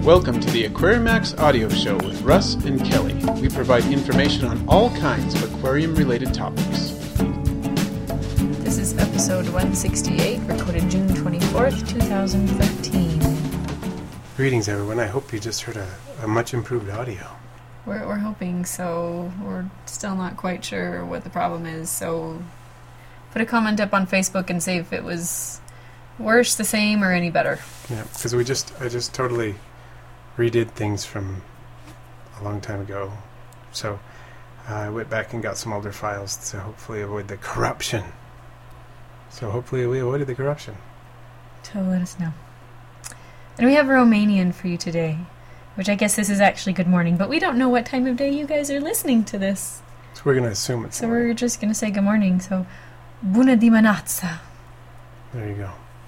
Welcome to the AquariumMax audio show with Russ and Kelly. We provide information on all kinds of aquarium-related topics. This is episode 168, recorded June 24th, 2013. Greetings, everyone. I hope you just heard a much improved audio. We're hoping so. We're still not quite sure what the problem is, so put a comment up on Facebook and say if it was worse, the same, or any better. Yeah, because I just totally redid things from a long time ago. So I went back and got some older files to hopefully avoid the corruption. So hopefully we avoided the corruption. So let us know. And we have Romanian for you today, which I guess this is actually good morning, but we don't know what time of day you guys are listening to this. So we're going to assume it's So morning. We're just going to say good morning. So, bună dimineața. There you go.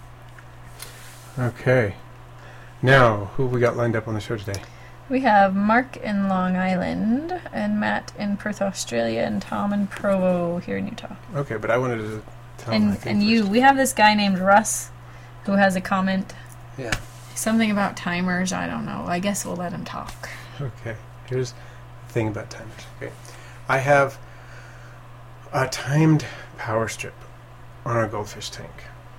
Okay. Now, who have we got lined up on the show today? We have Mark in Long Island, and Matt in Perth, Australia, and Tom in Provo here in Utah. Okay, but I wanted to tell my thing And you, first. we have this guy named Russ who has a comment. Yeah. Something about timers, I don't know. I guess we'll let him talk. Okay, here's the thing about timers. Okay, I have a timed power strip on our goldfish tank.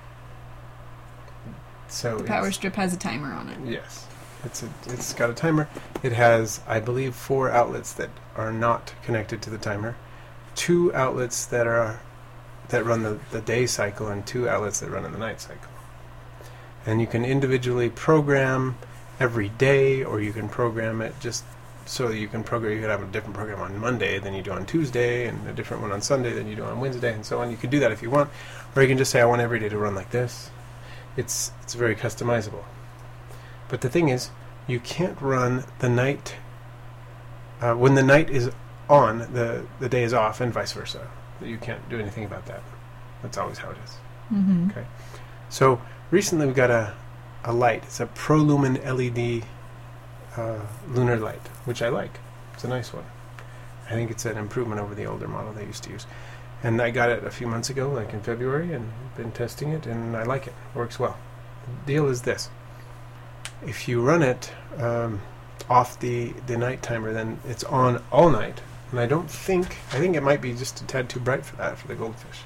So The power strip has a timer on it. Yes, it's got a timer. It has, I believe, 4 outlets that are not connected to the timer, 2 outlets that run the day cycle, and 2 outlets that run in the night cycle. And you can individually program every day, or you can program it just so that you can have a different program on Monday than you do on Tuesday, and a different one on Sunday than you do on Wednesday, and so on. You can do that if you want, or you can just say, I want every day to run like this. It's very customizable. But the thing is, you can't run the night when the night is on, the day is off, and vice versa. You can't do anything about that. That's always how it is. Mm-hmm. Okay. So recently we got a light. It's a ProLumen LED lunar light, which I like. It's a nice one. I think it's an improvement over the older model they used to use. And I got it a few months ago, like in February, and been testing it, and I like it. Works well. The deal is this. If you run it off the night timer, then it's on all night. And I think it might be just a tad too bright for that, for the goldfish.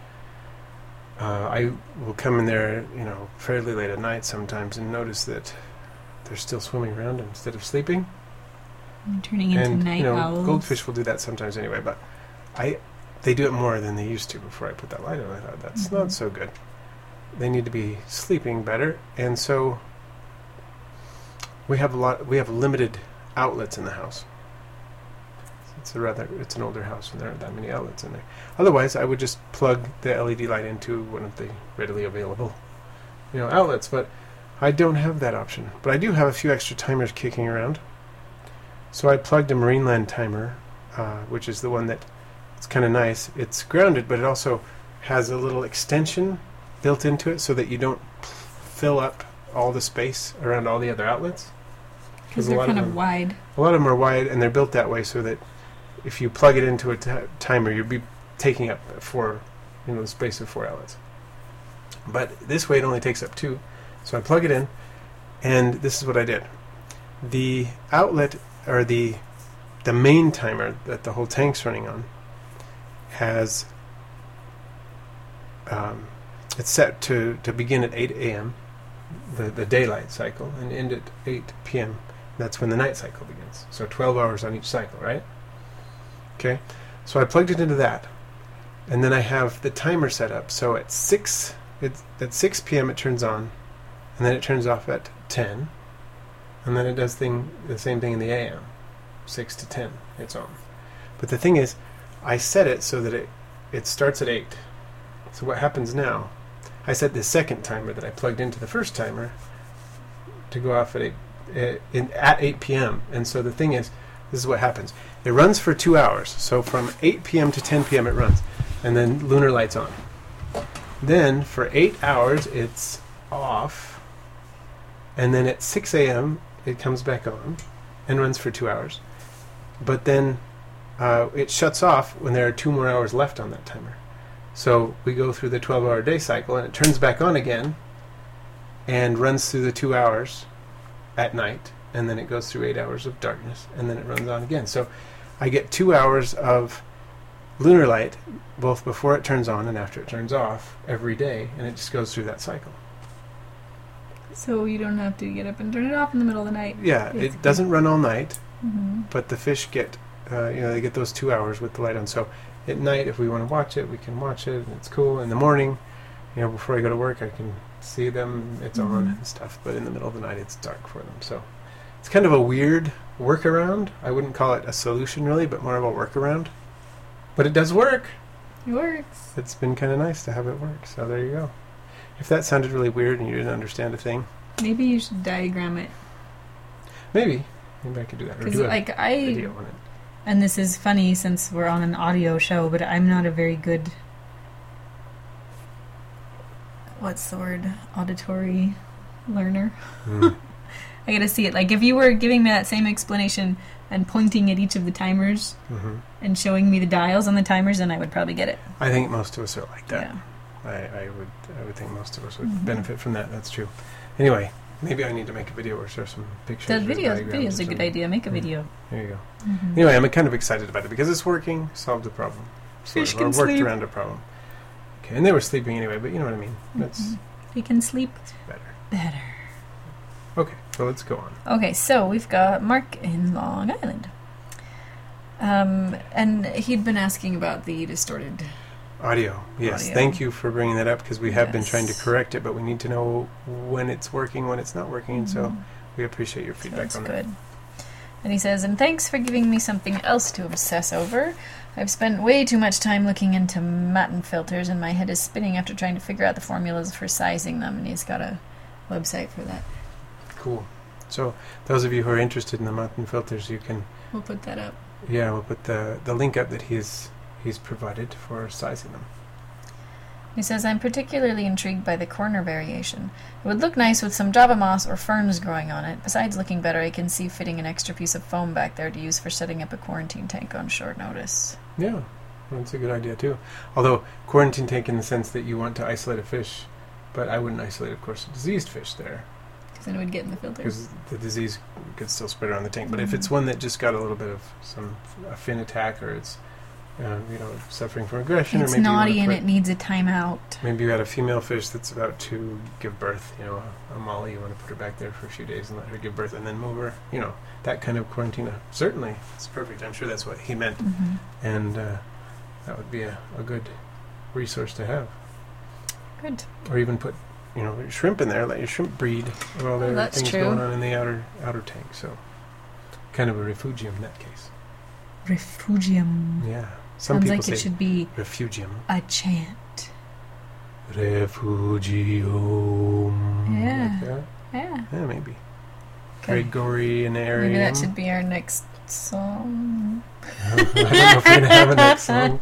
I will come in there, fairly late at night sometimes and notice that they're still swimming around instead of sleeping. And turning into night owls. Goldfish will do that sometimes anyway, but they do it more than they used to before I put that light on. I thought, that's not so good. They need to be sleeping better, and so we have limited outlets in the house. It's an older house, and there aren't that many outlets in there. Otherwise, I would just plug the LED light into one of the readily available, outlets. But I don't have that option. But I do have a few extra timers kicking around. So I plugged a Marineland timer, which is the one that it's kind of nice. It's grounded, but it also has a little extension built into it so that you don't fill up all the space around all the other outlets. Because they're kind of wide. A lot of them are wide, and they're built that way so that if you plug it into a timer, you'll be taking up the space of 4 outlets. But this way it only takes up 2. So I plug it in, and this is what I did. The outlet, or the main timer that the whole tank's running on, has it's set to begin at 8 a.m., the daylight cycle, and end at 8 p.m. That's when the night cycle begins. So 12 hours on each cycle, right? Okay, so I plugged it into that, and then I have the timer set up. So at 6 p.m. it turns on, and then it turns off at 10, and then it does the same thing in the a.m. 6 to 10 it's on. But the thing is, I set it so that it starts at 8. So what happens now, I set the second timer that I plugged into the first timer to go off at 8 p.m. And so the thing is, this is what happens. It runs for 2 hours. So from 8 p.m. to 10 p.m. it runs. And then lunar light's on. Then for 8 hours it's off. And then at 6 a.m. it comes back on and runs for 2 hours. But then it shuts off when there are 2 more hours left on that timer. So we go through the 12-hour day cycle, and it turns back on again and runs through the 2 hours at night, and then it goes through 8 hours of darkness, and then it runs on again. So I get 2 hours of lunar light, both before it turns on and after it turns off, every day, and it just goes through that cycle. So you don't have to get up and turn it off in the middle of the night. Yeah, basically. it doesn't run all night, Mm-hmm. but the fish get, they get those 2 hours with the light on. So at night, if we want to watch it, we can watch it, and it's cool. In the morning, before I go to work, I can see them, it's on and stuff, but in the middle of the night, it's dark for them. So it's kind of a weird workaround. I wouldn't call it a solution, really, but more of a workaround. But it does work. It works. It's been kind of nice to have it work, so there you go. If that sounded really weird and you didn't understand a thing, Maybe you should diagram it. maybe I could do that, or Because do a like video on it. and this is funny since we're on an audio show, but I'm not a very good, what's the word, auditory learner. Mm. I gotta see it. Like if you were giving me that same explanation and pointing at each of the timers Hmm. and showing me the dials on the timers, then I would probably get it. I think most of us are like that. Yeah. I would think most of us would Mhm. benefit from that. That's true. Anyway, maybe I need to make a video or share some pictures. The or video's diagrams a or good something. idea. Make a Mm. video. There you go. Mhm. Anyway, I'm kind of excited about it because it's working. Solved the problem. Fish Or can worked sleep. around a problem. Okay, and they were sleeping anyway, but you know what I mean. That's Mhm. You can sleep better. better. Okay, so let's go on. Okay, so we've got Mark in Long Island. And he'd been asking about the distorted. Audio. Yes, Audio. thank you for bringing that up because we have been trying to Yes. correct it, but we need to know when it's working, when it's not working, and so Mhm. we appreciate your So feedback that's on good. And he says, and thanks for giving me something else to obsess over. I've spent way too much time looking into Matten filters, and my head is spinning after trying to figure out the formulas for sizing them, and he's got a website for that. that. Cool. So those of you who are interested in the Matten filters, you can, We'll put that up. we'll put the link up that he's provided for sizing them. He says, I'm particularly intrigued by the corner variation. It would look nice with some Java moss or ferns growing on it. Besides looking better, I can see fitting an extra piece of foam back there to use for setting up a quarantine tank on short notice. Yeah, that's a good idea too. Although quarantine tank in the sense that you want to isolate a fish, but I wouldn't isolate, of course, a diseased fish there Because then it would get in the filter. because the disease could still spread around the tank. But if Mhm. it's one that just got a little bit of a fin attack, or it's suffering from aggression, It's or maybe naughty you and wanna it needs a timeout. maybe you had a female fish that's about to give birth, a molly, you want to put her back there for a few days and let her give birth and then move her, that kind of quarantine. Certainly, it's perfect. I'm sure that's what he meant. Mm-hmm. And that would be a good resource to have. Good. Or even put, shrimp in there, let your shrimp breed while there are that's things true. going on in the outer tank. So, kind of a refugium in that case. Refugium. Yeah. Some Sounds people like say it should be refugium. a chant. Refugium. Yeah. Like that? Yeah. Yeah, maybe. Okay. Gregorianarium. Maybe that should be our next song. I don't know if we're going to have a next song.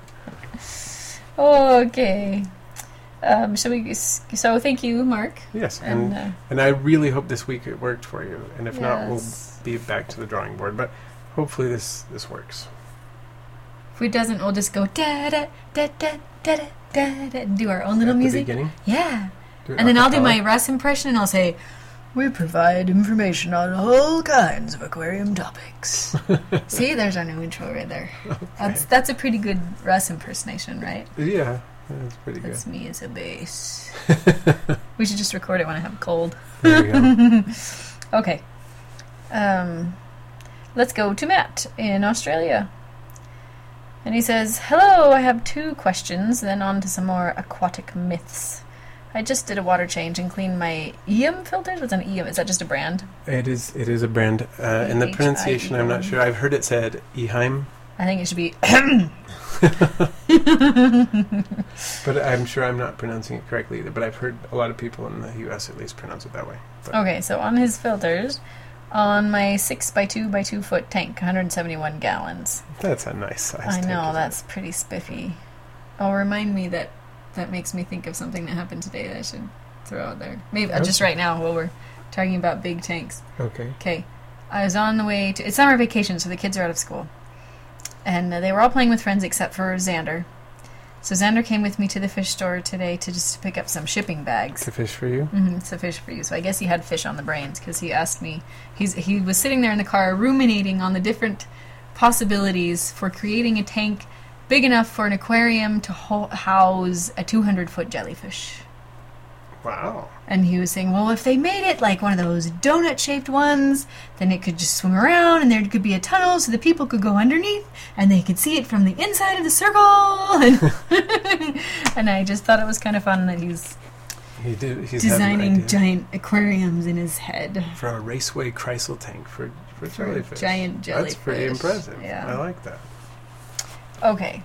Okay. Shall we? So thank you, Mark. Yes, And and I really hope this week it worked for you. And if not, we'll yes. be back to the drawing board. But hopefully this works. If it doesn't, we'll just go da da da da da da da da and do our own little At music. the beginning. Yeah. Do it And then I'll do acapella. my Russ impression and I'll say, we provide information on all kinds of aquarium topics. See, there's our new intro right there. That's a pretty good Russ impersonation, right? Yeah, that's pretty good. That's me as a bass. We should just record it when I have a cold. There we go. Okay. Let's go to Matt in Australia. And he says, hello, I have 2 questions, then on to some more aquatic myths. I just did a water change and cleaned my EM filters. What's an EM? Is that just a brand? It is a brand. And the pronunciation, I'm not sure. I've heard it said Eheim, I think it should be... but I'm sure I'm not pronouncing it correctly either. But I've heard a lot of people in the U.S. at least pronounce it that way. But Okay, so on his filters, on my 6x2 by 2 foot tank, 171 gallons. that's a nice size. I tank, know, isn't that's pretty spiffy. Oh, remind me that makes me think of something that happened today that I should throw out there. Maybe just Okay. right now while we're talking about big tanks. it? Okay. Okay, I was on the way to... It's summer vacation, so the kids are out of school. And they were all playing with friends except for Xander. So Xander came with me to the fish store today to just pick up some shipping bags. To fish for you? Mm-hmm, it's a fish for you. So I guess he had fish on the brains because he asked me. He was sitting there in the car ruminating on the different possibilities for creating a tank big enough for an aquarium to house a 200-foot jellyfish. Wow. And he was saying, well, if they made it like one of those donut-shaped ones, then it could just swim around, and there could be a tunnel so the people could go underneath, and they could see it from the inside of the circle. And, and I just thought it was kind of fun that he's designing giant aquariums in his head. For a Raceway Chrysler tank for jellyfish. Giant jellyfish. That's pretty impressive. Yeah. I like that. Okay.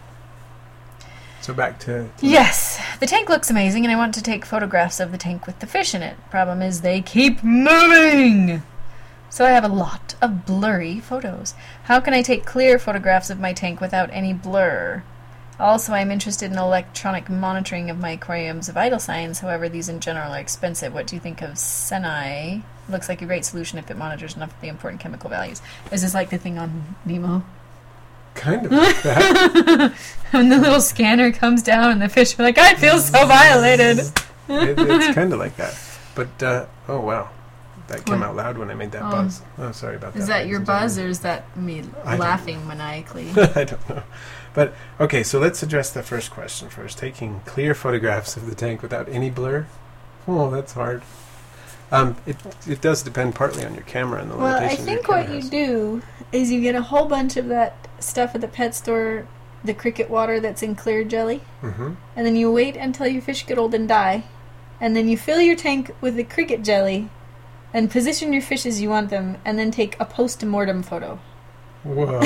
So back to... Yes, the tank looks amazing, and I want to take photographs of the tank with the fish in it. Problem is, they keep moving! So I have a lot of blurry photos. How can I take clear photographs of my tank without any blur? Also, I'm interested in electronic monitoring of my aquarium's vital signs. However, these in general are expensive. What do you think of Senai? Looks like a great solution if it monitors enough of the important chemical values. Is this like the thing on Nemo? Kind of like that. When the little scanner comes down and the fish are like, I feel so violated. It's kind of like that. But, oh wow. That came out loud when I made that buzz. Oh, sorry about that. Is that your buzz, or is that me laughing maniacally? I don't know. But, okay, so let's address the first question first. Taking clear photographs of the tank without any blur? Oh, that's hard. It does depend partly on your camera and the limitations. Well, I think what you do is you get a whole bunch of that stuff at the pet store, the cricket water that's in clear jelly, mm-hmm. and then you wait until your fish get old and die, and then you fill your tank with the cricket jelly, and position your fish as you want them, and then take a post-mortem photo. Whoa.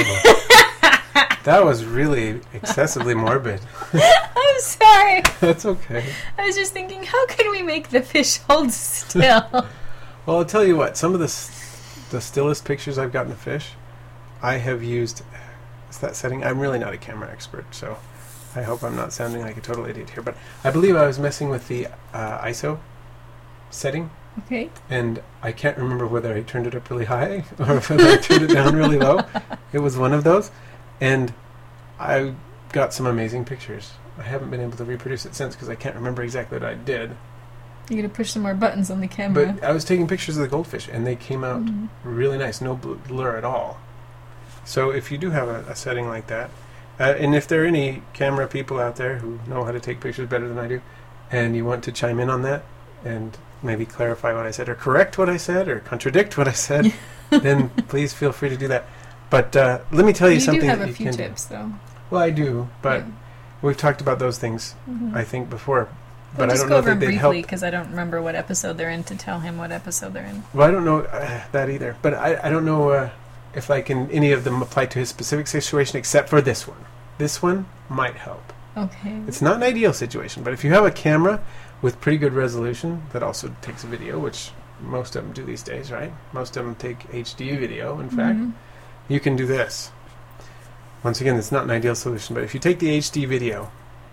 That was really excessively morbid. I'm sorry. That's okay. I was just thinking, how can we make the fish hold still? Well, I'll tell you what. Some of the stillest pictures I've gotten of fish, I have used... Is that setting? I'm really not a camera expert, so I hope I'm not sounding like a total idiot here. But I believe I was messing with the ISO setting. Okay. And I can't remember whether I turned it up really high or whether I turned it down really low. It was one of those. And I got some amazing pictures. I haven't been able to reproduce it since because I can't remember exactly what I did. You gotta push some more buttons on the camera. But I was taking pictures of the goldfish, and they came out really nice. No blur at all. So if you do have a setting like that, and if there are any camera people out there who know how to take pictures better than I do, and you want to chime in on that and maybe clarify what I said, or correct what I said, or contradict what I said, then please feel free to do that. But let me tell you something that you can do. You do have a few tips, though. Well, I do, but we've talked about those things, I think, before. But We'll I don't know if they'd briefly help. because I don't remember what episode they're in to tell him what episode they're in. Well, I don't know that either. But I don't know if any of them apply to his specific situation except for this one. This one might help. Okay. It's not an ideal situation, but if you have a camera with pretty good resolution that also takes video, which most of them do these days, right? Most of them take HD video, in fact. You can do this. Once again, it's not an ideal solution, but if you take the HD video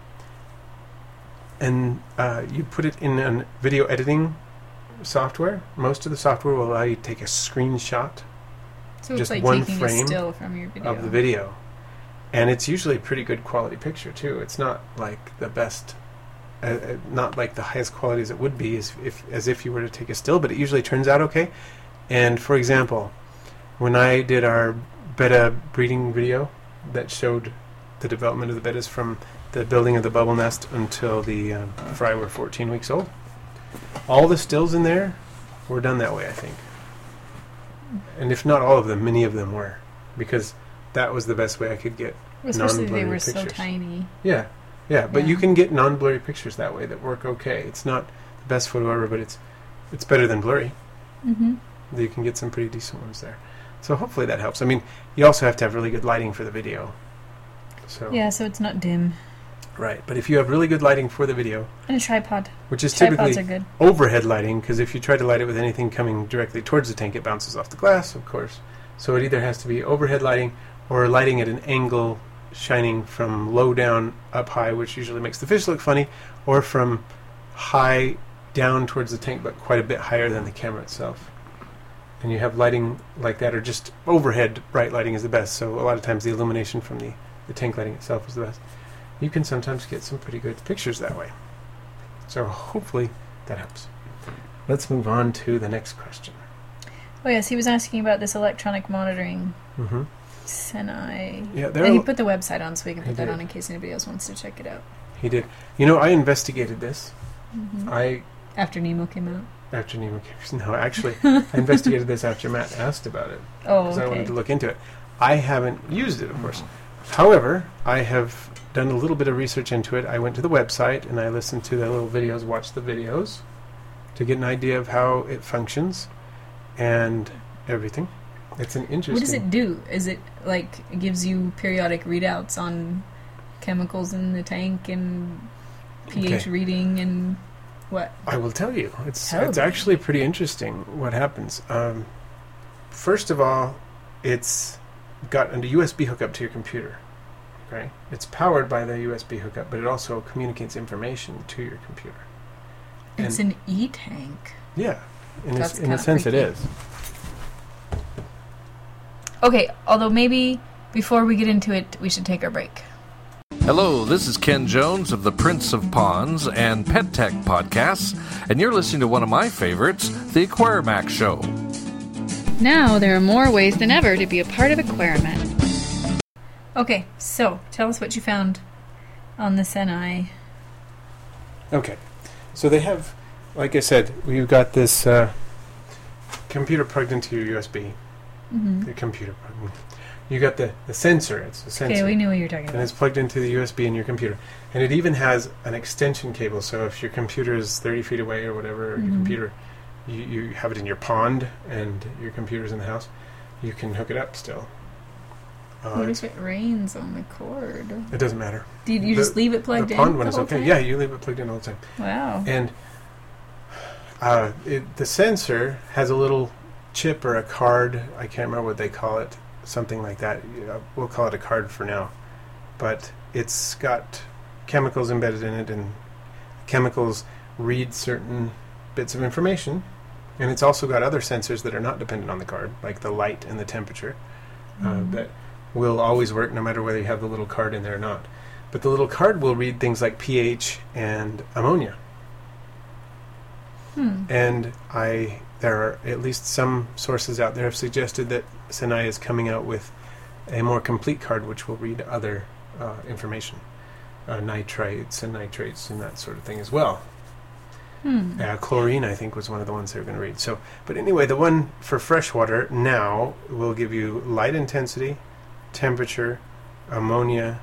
and you put it in a video editing software, most of the software will allow you to take a screenshot, So it's just like one taking frame a still from your video. of the video. And it's usually a pretty good quality picture, too. It's not like the best, not like the highest quality as it would be as if you were to take a still, but it usually turns out okay. And, for example, when I did our betta breeding video that showed the development of the bettas from the building of the bubble nest until the fry were 14 weeks old, all the stills in there were done that way, I think. And if not all of them, many of them were, because that was the best way I could get Especially non-blurry they were pictures. so tiny. Yeah, but you can get non-blurry pictures that way that work okay. It's not the best photo ever, but it's better than blurry. You can get some pretty decent ones there. So hopefully that helps. I mean, you also have to have really good lighting for the video. So Yeah, so it's not dim. Right, but if you have really good lighting for the video, And a tripod. which is Tripods typically are good. overhead lighting, because if you try to light it with anything coming directly towards the tank, it bounces off the glass, of course. So it either has to be overhead lighting or lighting at an angle shining from low down up high, which usually makes the fish look funny, or from high down towards the tank, but quite a bit higher than the camera itself. And you have lighting like that, or just overhead bright lighting is the best. So a lot of times the illumination from the tank lighting itself is the best. you can sometimes get some pretty good pictures that way. So hopefully that helps. Let's move on to the next question. Oh yes, he was asking about this electronic monitoring. Mm-hmm. Senai. Yeah, And he put the website on, so we can He put that did. on in case anybody else wants to check it out. He did. You know, I investigated this. Mm-hmm. After Nemo came out. After Nemo came. No, actually, I investigated this after Matt asked about it. Oh, Because I wanted okay. to look into it. I haven't used it, of course. However, I have done a little bit of research into it. I went to the website and I listened to the little videos, watched the videos to get an idea of how it functions and everything. It's an interesting... What does it do? Is it like it gives you periodic readouts on chemicals in the tank and pH Okay. reading and what? I will tell you. It's Tell me. actually pretty interesting what happens. First of all, it's got a USB hookup to your computer. Okay, it's powered by the USB hookup, but it also communicates information to your computer. It's And- an e-tank. Yeah, in That's a kinda sense, it freaky. is. Okay, although maybe before we get into it, we should take our break. Hello, this is Ken Jones of the Prince of Ponds and Pet Tech podcasts, and you're listening to one of my favorites, The Aquarimax Show. Now there are more ways than ever to be a part of Aquarimat. Okay, so tell us what you found on the Senai. Okay, so they have, like I said, we've got this computer plugged into your USB. Mm-hmm. The computer plugged. You got the sensor. It's a sensor. Okay, we knew what you were talking And about. it's plugged into the USB in your computer. And it even has an extension cable. So if your computer is 30 feet away or whatever, your Mhm. computer, you have it in your pond and your computer's in the house, you can hook it up still. What if it rains on the cord? It doesn't matter. Do you just leave it plugged the in? pond one the is whole okay. time? Yeah, you leave it plugged in all the time. Wow. And the sensor has a little chip or a card. I can't remember what they call it. Something like that. We'll call it a card for now. But it's got chemicals embedded in it, and chemicals read certain bits of information. And it's also got other sensors that are not dependent on the card, like the light and the temperature, that will always work no matter whether you have the little card in there or not. But the little card will read things like pH and ammonia. And there are at least some sources out there have suggested that Senai is coming out with a more complete card which will read other information, nitrites and nitrates and that sort of thing as well. Chlorine, I think, was one of the ones they were going to read. So, but anyway, the one for freshwater now will give you light intensity, temperature, ammonia,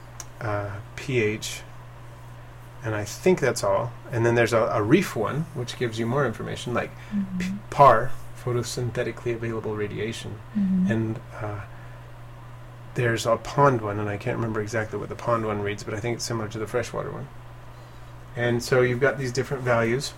pH, and I think that's all. And then there's a reef one, which gives you more information, like PAR, photosynthetically available radiation. And there's a pond one, and I can't remember exactly what the pond one reads, but I think it's similar to the freshwater one. And so you've got these different values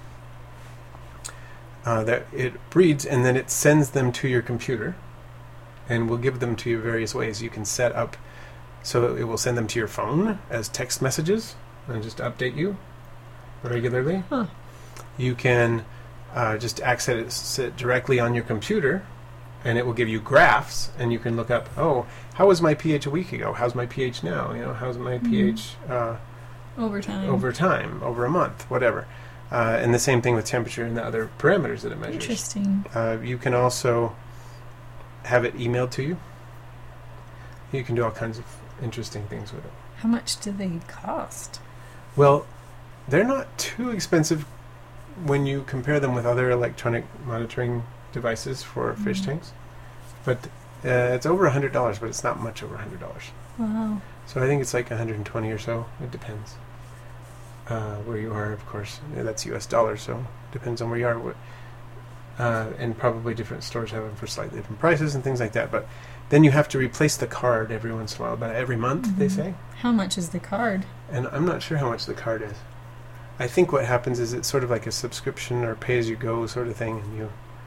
that it reads, and then it sends them to your computer, and will give them to you various ways. You can set up so it will send them to your phone as text messages and just update you regularly. Huh. You can just access it directly on your computer, and it will give you graphs, and you can look up, oh, how was my pH a week ago? How's my pH now? How's my pH Over time. over time, over a month, whatever. And the same thing with temperature and the other parameters that it measures. Interesting. You can also have it emailed to you. You can do all kinds of interesting things with it. How much do they cost? Well, they're not too expensive when you compare them with other electronic monitoring devices for fish tanks. But it's over $100, but it's not much over $100. Wow. So I think it's like 120 or so. It depends where you are, of course. That's U.S. dollars, so it depends on where you are. And probably different stores have them for slightly different prices and things like that. But then you have to replace the card every once in a while, about every month, they say. How much is the card? And I'm not sure how much the card is. I think what happens is it's sort of like a subscription or pay-as-you-go sort of thing, and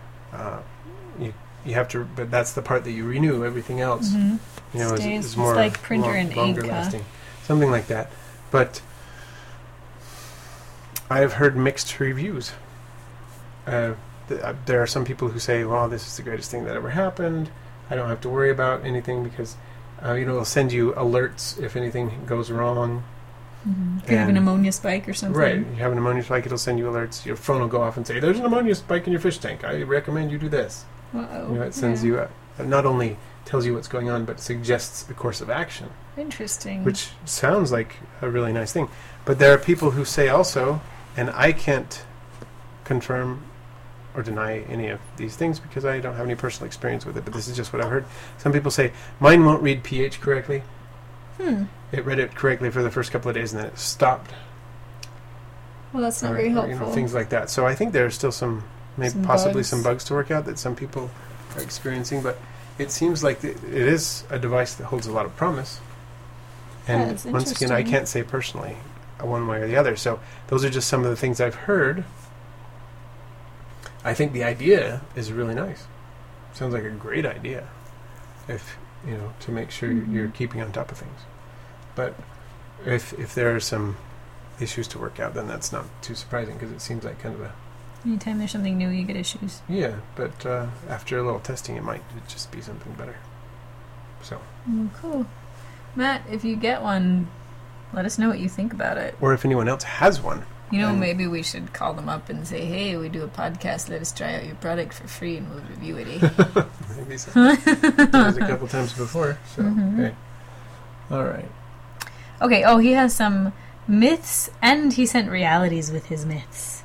you have to. But that's the part that you renew. Everything else, Stays. is more It's like printer and longer ink, huh? lasting, something like that. But I have heard mixed reviews. There are some people who say, "Well, this is the greatest thing that ever happened. I don't have to worry about anything because." It'll send you alerts if anything goes wrong. Mm-hmm. If you have an ammonia spike or something. Right. You have an ammonia spike, it'll send you alerts. Your phone will go off and say, there's an ammonia spike in your fish tank. I recommend you do this. Uh-oh. You know, it sends you, not only tells you what's going on, but suggests the course of action. Interesting. Which sounds like a really nice thing. But there are people who say also, and I can't confirm or deny any of these things because I don't have any personal experience with it, but this is just what I've heard. Some people say, mine won't read pH correctly. It read it correctly for the first couple of days and then it stopped. Well, that's not very helpful. You know, things like that. So I think there are still some possibly some bugs to work out that some people are experiencing, but it seems like it is a device that holds a lot of promise. And once again, I can't say personally one way or the other. So those are just some of the things I've heard. I think the idea is really nice. Sounds like a great idea. If you know, to make sure you're keeping on top of things. But if there are some issues to work out, then that's not too surprising because it seems like kind of a... Anytime there's something new, you get issues. Yeah, but after a little testing, it might just be something better. So. Cool. Matt, if you get one, let us know what you think about it. Or if anyone else has one. You know, maybe we should call them up and say, hey, we do a podcast, let us try out your product for free and we'll review it, eh? Maybe so. That was a couple times before, so, okay. All right. Okay, he has some myths, and he sent realities with his myths.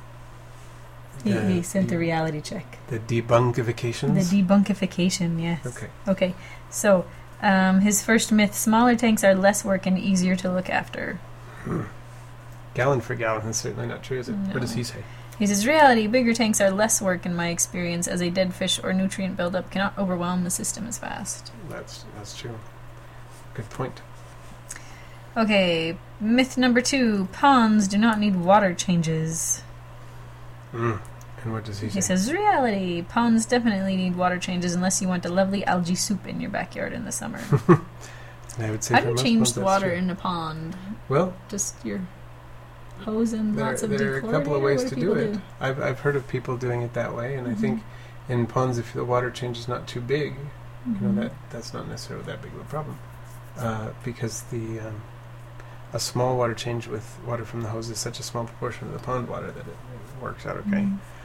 He sent the reality check. The debunkifications? The debunkification, yes. Okay. So, his first myth, smaller tanks are less work and easier to look after. Gallon for gallon is certainly not true, is it? No. What does he say? He says, reality, bigger tanks are less work in my experience, as a dead fish or nutrient buildup cannot overwhelm the system as fast. That's true. Good point. Okay, myth number 2, ponds do not need water changes. And what does he say? He says, reality, ponds definitely need water changes unless you want a lovely algae soup in your backyard in the summer. I would say Have you changed the water in a pond? Well, just your hose and lots of dechlorinator? There are a couple of ways to do it. I've heard of people doing it that way, and I think in ponds, if the water change is not too big, you know, that's not necessarily that big of a problem, because a small water change with water from the hose is such a small proportion of the pond water that it works out okay.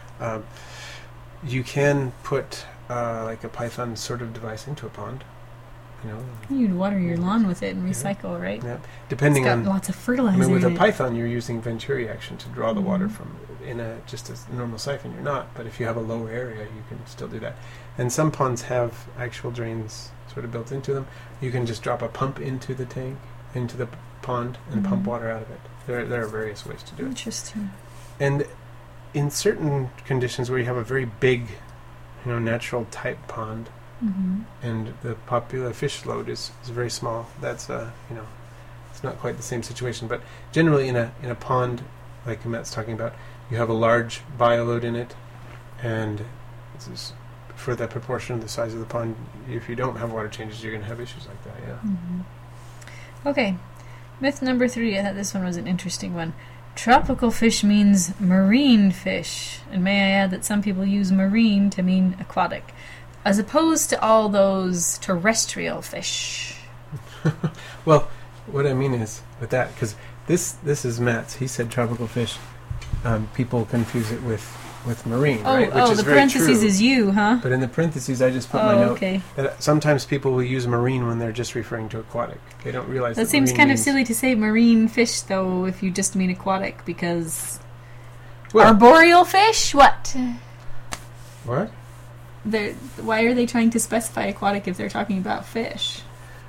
You can put like a Python sort of device into a pond. You know, you'd water your lawn with it and recycle, right? Yeah. Depending it's got on lots of fertilizer. I mean, with a Python, you're using Venturi action to draw the water from just a normal siphon. You're not, but if you have a lower area, you can still do that. And some ponds have actual drains sort of built into them. You can just drop a pump into the tank, into the pond, and pump water out of it. There are various ways to do it. Interesting. And in certain conditions where you have a very big, you know, natural type pond. And the popular fish load is very small. That's you know, it's not quite the same situation. But generally, in a pond like Matt's talking about, you have a large bioload in it, and this is for the proportion of the size of the pond. If you don't have water changes, you're going to have issues like that. Yeah. Okay, myth number 3. I thought this one was an interesting one. Tropical fish means marine fish, and may I add that some people use marine to mean aquatic, as opposed to all those terrestrial fish. Well, what I mean is with that, because this is Matt's. He said tropical fish. People confuse it with marine, right? Which is the very parentheses true. Is you, huh? But in the parentheses, I just put my note okay. that sometimes people will use marine when they're just referring to aquatic. They don't realize that seems kind of silly to say marine fish, though, if you just mean aquatic, because arboreal fish? What? What? Why are they trying to specify aquatic if they're talking about fish?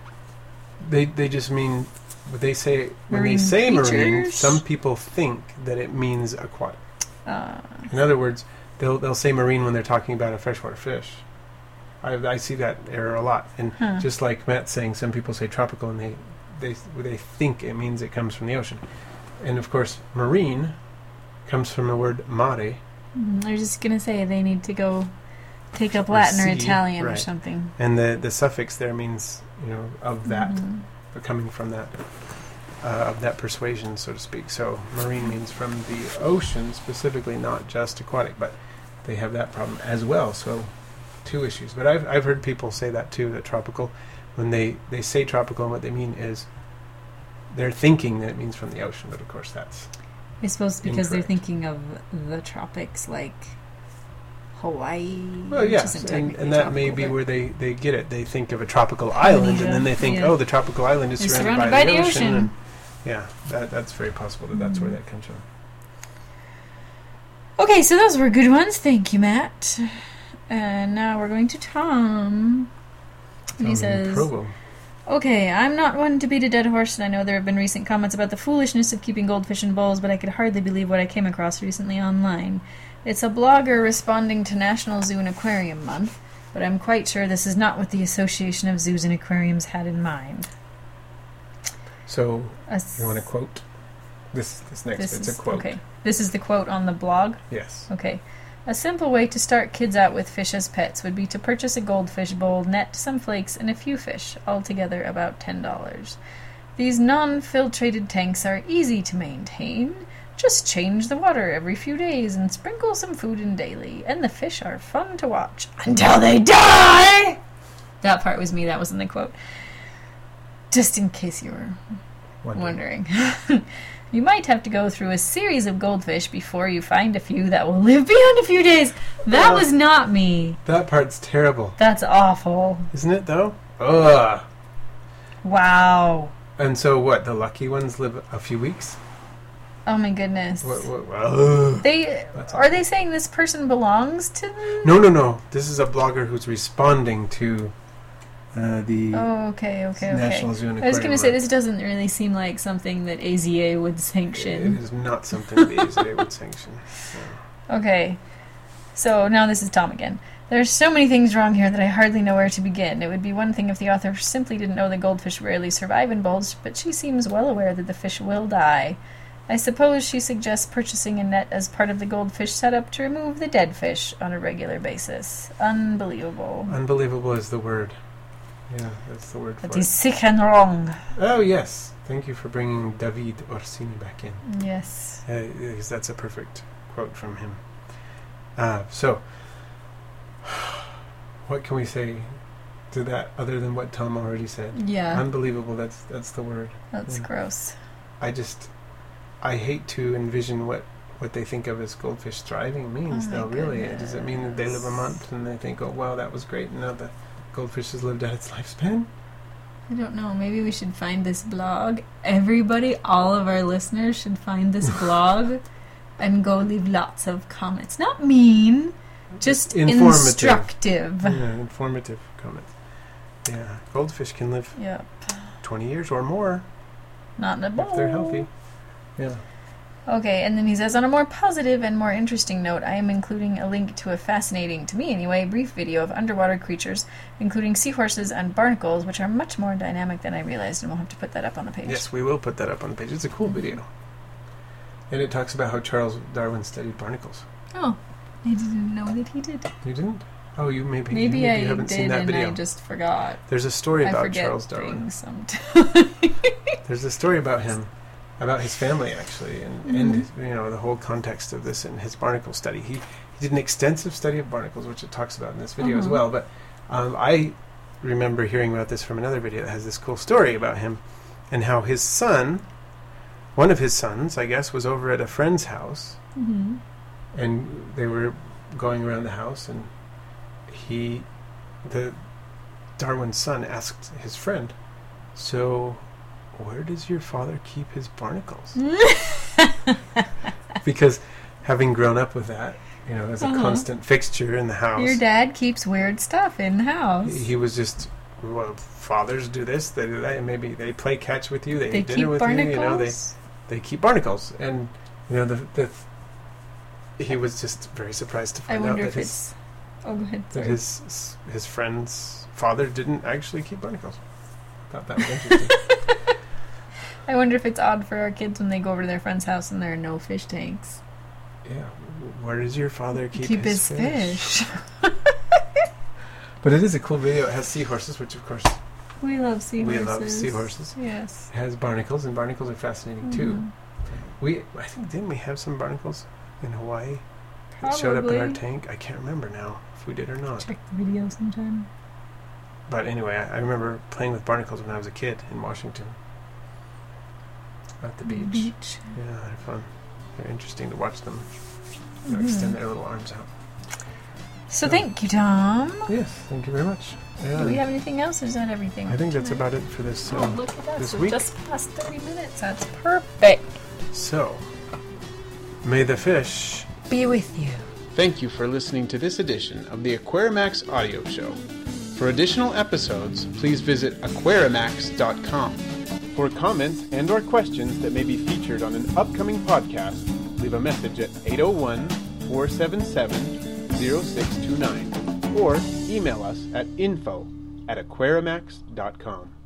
They just mean when they say creatures? marine. Some people think that it means aquatic. In other words, they'll say marine when they're talking about a freshwater fish. I see that error a lot. And just like Matt's saying, some people say tropical and they think it means it comes from the ocean. And of course, marine comes from the word mare. I was just gonna say they need to go take up Latin or Italian or something. And the suffix there means, you know, of that, coming from that, of that persuasion, so to speak. So marine means from the ocean, specifically, not just aquatic, but they have that problem as well. So 2 issues. But I've heard people say that too, that tropical, when they say tropical, and what they mean is they're thinking that it means from the ocean, but of course that's I suppose because they're incorrect. thinking of the tropics, like Hawaii. Well, which yes, isn't and technically that may tropical, be but- where they get it. They think of a tropical island, and then they think, yeah. oh, the tropical island is It's surrounded by the ocean. And, yeah, that's very possible that's where that comes from. Okay, so those were good ones. Thank you, Matt. And now we're going to Tom. And he says, Provo. okay, I'm not one to beat a dead horse, and I know there have been recent comments about the foolishness of keeping goldfish in bowls, but I could hardly believe what I came across recently online. It's a blogger responding to National Zoo and Aquarium Month, but I'm quite sure this is not what the Association of Zoos and Aquariums had in mind. So, A you want to quote? This next this bit's is, a quote. Okay, this is the quote on the blog. Yes. Okay. A simple way to start kids out with fish as pets would be to purchase a goldfish bowl, net, some flakes, and a few fish, altogether about $10. These non-filtrated tanks are easy to maintain. Just change the water every few days and sprinkle some food in daily, and the fish are fun to watch until they die! That part was me, that wasn't the quote. Just in case you were wondering. You might have to go through a series of goldfish before you find a few that will live beyond a few days. That was not me. That part's terrible. That's awful. Isn't it, though? Ugh. Wow. And so what? The lucky ones live a few weeks? Oh my goodness. Ugh. That's Are they saying this person belongs to them? No. This is a blogger who's responding to the Oh, okay. National Zoo and I was Aquarium going to say, Month. this doesn't really seem like something that AZA would It sanction. is not something the AZA would sanction. So. Okay. So now this is Tom again. There's so many things wrong here that I hardly know where to begin. It would be one thing if the author simply didn't know that goldfish rarely survive in bowls, but she seems well aware that the fish will die. I suppose she suggests purchasing a net as part of the goldfish setup to remove the dead fish on a regular basis. Unbelievable. Unbelievable is the word. Yeah, that's the word That for is it. sick and wrong. Oh, yes. Thank you for bringing David Orsini back in. Yes. Because that's a perfect quote from him. So, what can we say to that other than what Tom already said? Yeah. Unbelievable, that's the word. That's Yeah. gross. I hate to envision what they think of as goldfish thriving means, Oh my though, really. goodness. Does it mean that they live a month and they think, oh, wow, that was great, and now the goldfish has lived out its lifespan? I don't know. Maybe we should find this blog. Everybody, all of our listeners should find this blog and go leave lots of comments. Not mean, just Informative. instructive. Yeah, informative comments. Yeah, goldfish can live Yep. 20 years or more Not in a bowl. if they're healthy. Yeah. Okay, and then he says, on a more positive and more interesting note, I am including a link to a fascinating, to me anyway, brief video of underwater creatures, including seahorses and barnacles, which are much more dynamic than I realized, and we'll have to put that up on the page. Yes, we will put that up on the page. It's a cool video. And it talks about how Charles Darwin studied barnacles. Oh, I didn't know that he did. You didn't? Oh, you maybe Maybe I haven't did, seen that and video. I just forgot. There's a story I about forget Charles Darwin. things sometimes. There's a story about him, about his family actually, and you know the whole context of this and his barnacle study. He did an extensive study of barnacles, which it talks about in this video as well. But I remember hearing about this from another video that has this cool story about him and how his son, one of his sons, I guess, was over at a friend's house, and they were going around the house, and the Darwin's son asked his friend, "So, where does your father keep his barnacles?" Because having grown up with that, you know, as a constant fixture in the house, Your dad keeps weird stuff in the house. he was just, well, fathers do this, they do that, and maybe they play catch with you, they They eat keep dinner with barnacles? you, you know, they keep barnacles, and you know he was just very surprised to I find out wonder that if his it's... Oh, go ahead. that Sorry. his friend's father didn't actually keep barnacles. Thought that was interesting. I wonder if it's odd for our kids when they go over to their friend's house and there are no fish tanks. Yeah, where does your father keep his fish. But it is a cool video. It has seahorses, which of course We love seahorses. we love seahorses. Yes. It has barnacles, and barnacles are fascinating too. I think, didn't we have some barnacles in Hawaii that showed up in our Probably. tank? I can't remember now if we did or not. Check the video sometime. But anyway, I remember playing with barnacles when I was a kid in Washington. at the beach. Yeah, they're fun. They're interesting to watch them extend their little arms out. So thank you, Tom. Yes, thank you very much. Do we have anything else, or is that everything? I think that's about it for this, look at that. this So week. just past 30 minutes. That's perfect. So, may the fish Be with you. Thank you for listening to this edition of the Aquarimax Audio Show. For additional episodes, please visit aquarimax.com. For comments and or questions that may be featured on an upcoming podcast, leave a message at 801-477-0629 or email us at info@aquarimax.com.